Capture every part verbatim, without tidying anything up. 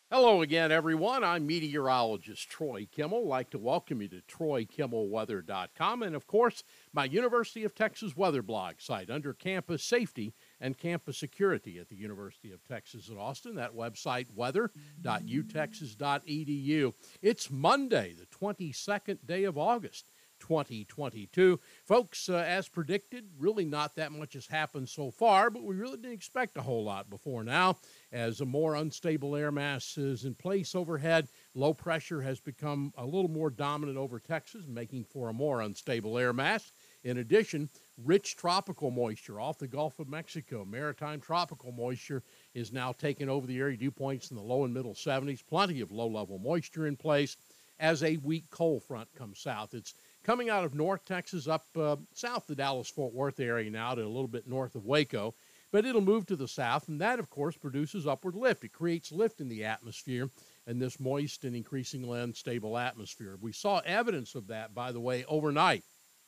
Hello again, everyone. I'm meteorologist Troy Kimmel. I'd like to welcome you to Troy Kimmel Weather dot com and, of course, my University of Texas weather blog site under campus safety and campus security at the University of Texas at Austin. That website, weather dot u texas dot e d u. It's Monday, the twenty-second day of August, twenty twenty-two. Folks, uh, as predicted, really not that much has happened so far, but we really didn't expect a whole lot before now. As a more unstable air mass is in place overhead, low pressure has become a little more dominant over Texas, making for a more unstable air mass. In addition, rich tropical moisture off the Gulf of Mexico, maritime tropical moisture, is now taking over the area. Dew points in the low and middle seventies, plenty of low-level moisture in place as a weak cold front comes south. It's coming out of North Texas up uh, south the Dallas-Fort Worth area now to a little bit north of Waco. But it'll move to the south, and that, of course, produces upward lift. It creates lift in the atmosphere in this moist and increasingly unstable atmosphere. We saw evidence of that, by the way, overnight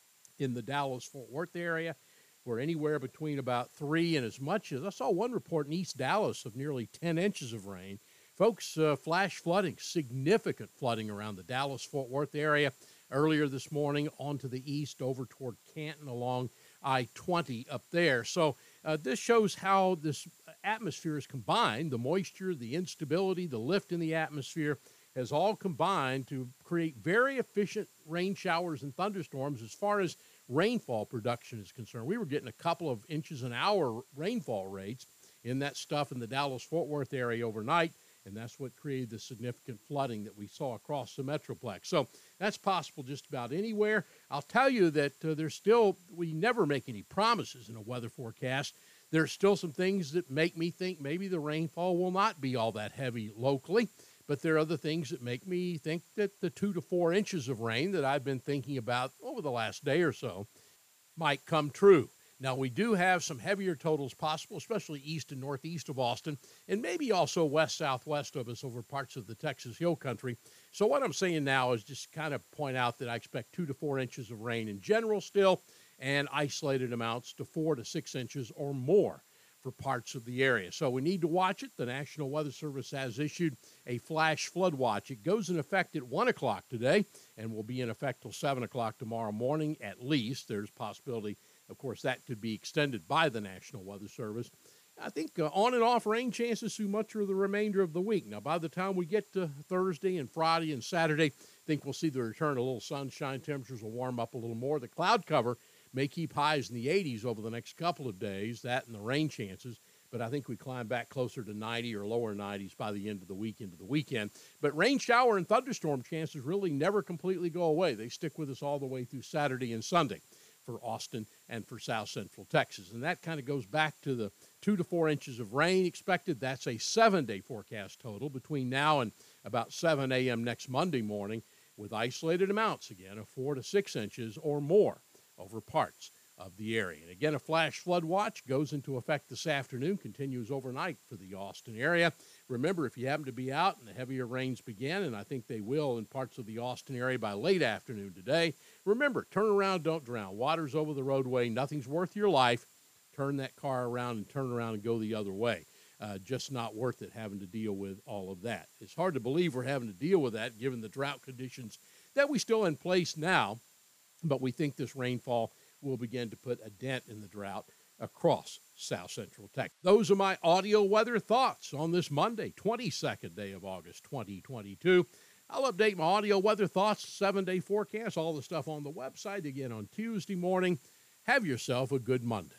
in the Dallas-Fort Worth area, where anywhere between about three and as much as, I saw one report in East Dallas of nearly ten inches of rain. Folks, uh, flash flooding, significant flooding around the Dallas-Fort Worth area earlier this morning onto the east over toward Canton along I twenty up there. So uh, this shows how this atmosphere is combined. The moisture, the instability, the lift in the atmosphere has all combined to create very efficient rain showers and thunderstorms as far as rainfall production is concerned. We were getting a couple of inches an hour rainfall rates in that stuff in the Dallas-Fort Worth area overnight, and that's what created the significant flooding that we saw across the Metroplex. So that's possible just about anywhere. I'll tell you that uh, there's still, we never make any promises in a weather forecast. There's still some things that make me think maybe the rainfall will not be all that heavy locally, but there are other things that make me think that the two to four inches of rain that I've been thinking about over the last day or so might come true. Now, we do have some heavier totals possible, especially east and northeast of Austin, and maybe also west-southwest of us over parts of the Texas Hill Country. So what I'm saying now is just kind of point out that I expect two to four inches of rain in general still, and isolated amounts to four to six inches or more for parts of the area. So we need to watch it. The National Weather Service has issued a flash flood watch. It goes in effect at one o'clock today and will be in effect till seven o'clock tomorrow morning at least. There's possibility, of course, that could be extended by the National Weather Service. I think uh, on and off rain chances through much of the remainder of the week. Now, by the time we get to Thursday and Friday and Saturday, I think we'll see the return of a little sunshine. Temperatures will warm up a little more. The cloud cover may keep highs in the eighties over the next couple of days, that and the rain chances. But I think we climb back closer to ninety or lower nineties by the end of the week into the weekend. But rain, shower, and thunderstorm chances really never completely go away. They stick with us all the way through Saturday and Sunday for Austin and for South Central Texas. And that kind of goes back to the two to four inches of rain expected. That's a seven-day forecast total between now and about seven a.m. next Monday morning, with isolated amounts, again, of four to six inches or more over parts of the area. And again, a flash flood watch goes into effect this afternoon, continues overnight for the Austin area. Remember, if you happen to be out and the heavier rains begin, and I think they will in parts of the Austin area by late afternoon today, remember, turn around, don't drown. Water's over the roadway. Nothing's worth your life. Turn that car around and turn around and go the other way. Uh, just not worth it having to deal with all of that. It's hard to believe we're having to deal with that given the drought conditions that we still in place now, but we think this rainfall will begin to put a dent in the drought across South Central Texas. Those are my audio weather thoughts on this Monday, twenty-second day of August, twenty twenty-two. I'll update my audio weather thoughts, seven-day forecast, all the stuff on the website again on Tuesday morning. Have yourself a good Monday.